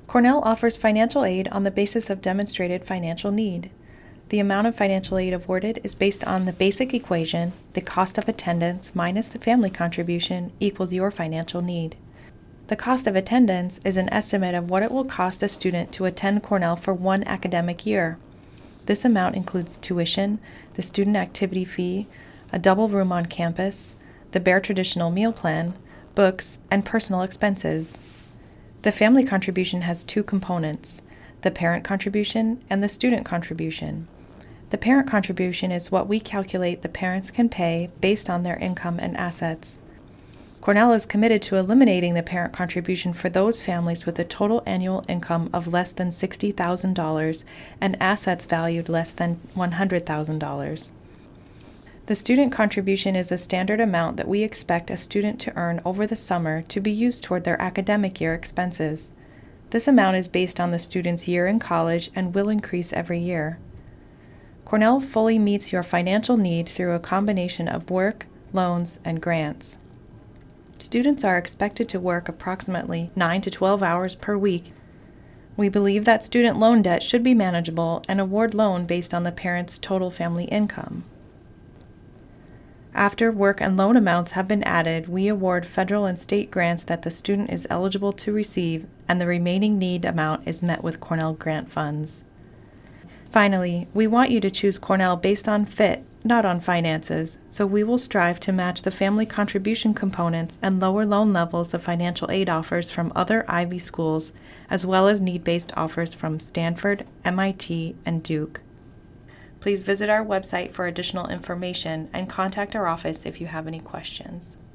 Cornell offers financial aid on the basis of demonstrated financial need. The amount of financial aid awarded is based on the basic equation, the cost of attendance minus the family contribution equals your financial need. The cost of attendance is an estimate of what it will cost a student to attend Cornell for one academic year. This amount includes tuition, the student activity fee, a double room on campus, the bare traditional meal plan, books, and personal expenses. The family contribution has two components, the parent contribution and the student contribution. The parent contribution is what we calculate the parents can pay based on their income and assets. Cornell is committed to eliminating the parent contribution for those families with a total annual income of less than $60,000 and assets valued less than $100,000. The student contribution is a standard amount that we expect a student to earn over the summer to be used toward their academic year expenses. This amount is based on the student's year in college and will increase every year. Cornell fully meets your financial need through a combination of work, loans, and grants. Students are expected to work approximately 9 to 12 hours per week. We believe that student loan debt should be manageable and award loan based on the parent's total family income. After work and loan amounts have been added, we award federal and state grants that the student is eligible to receive, and the remaining need amount is met with Cornell grant funds. Finally, we want you to choose Cornell based on fit, not on finances, so we will strive to match the family contribution components and lower loan levels of financial aid offers from other Ivy schools, as well as need-based offers from Stanford, MIT, and Duke. Please visit our website for additional information and contact our office if you have any questions.